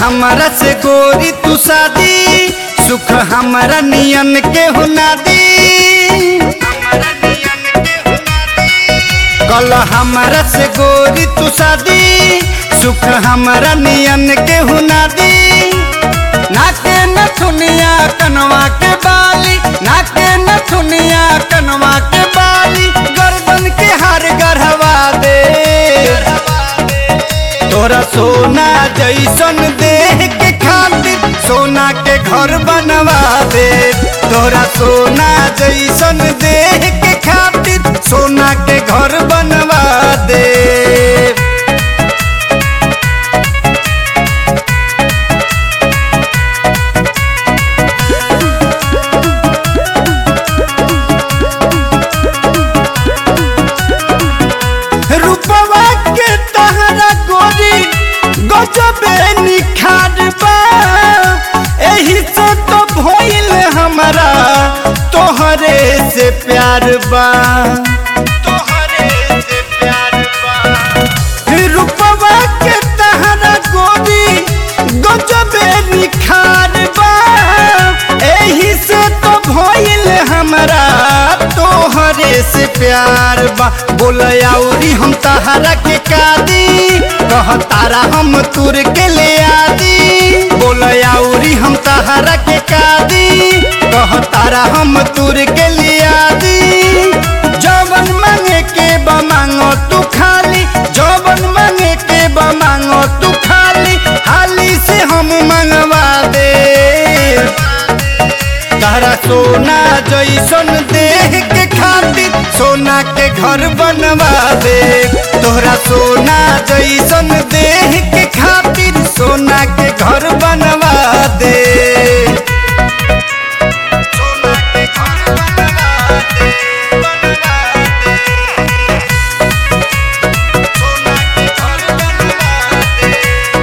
हमरा से गोरी तू शादी, सुख हमरा नियन के हुना दी। कल हमरा से गोरी तू शादी, सुख हमरा नियन के हुना दी। नाके नथुनिया कनवा के बाली, नाके नथुनिया कनवा के बाली, गर्दन के हार गढ़वा दे। तोरा सोना जैसन देह के खातिर सोना के घर बनवा दे। तोरा सोना जैसन देह के खातिर सोना के घर बनवा दे। रूपवा के तहरा गोरी गजबे निखार बा, एही से तो भइल हमरा तोहरे से प्यार बा। रूपवा के तहरा गोरी गजबे निखार बा, एही से तो भइल हमरा तोहरे से प्यार बा। बोलयाउरी हम तहरा के कादी, कह तारा हम तुर के ले आदी। बोलयाउरी हम तहरा के कादी, कह तारा हम तुर के ले आदी। जवन मांगे के बा मांगो तू खाली, जवन मांगे के बा मांगो तू खाली, हाली से हम मंगवा दे। तारा सोना जैसन देह के खातिर सोना के घर बनवा दे। तोहरा सोना जैसन देह के खातिर सोना के घर बनवा दे। सोना के घर बनवा दे, बनवा दे। सोना के घर बनवा दे,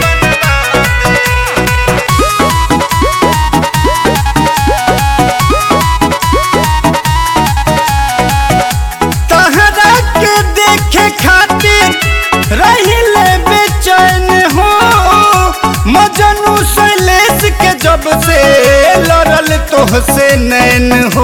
तहरा के देखे खातिर रहिले बेचैन हो। मजनू शैलेश के जब से लड़ल तोहसे नैन हो।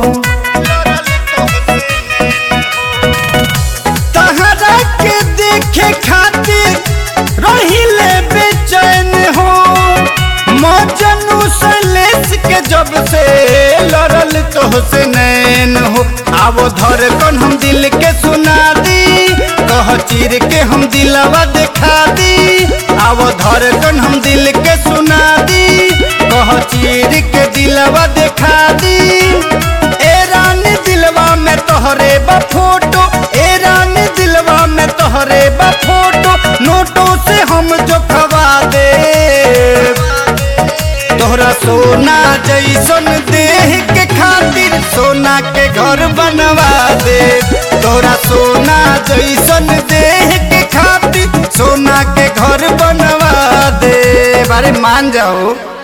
तहरा के देखे खातिर रहिले बेचैन हो। मजनू शैलेश के जब से लड़ल तोहसे नैन हो। आवो धड़कन हम दिल के सुना दी, कह चीर के हम दिलवा दिखा दी। आवो धड़कन हम दिल के सुना दी, कह चीर के दिलवा दिखा दी। ए रानी दिलवा में तोहरे बा फोटो, ए रानी दिलवा में तोहरे बा फोटो, नोटों से हम जो खवा दे। तोहरा सोना जैसन देह के खातिर सोना के घर बनवा दे। तोरा सोना जैसन देह के खातिर सोना के घर बनवा दे। बारे मान जाओ।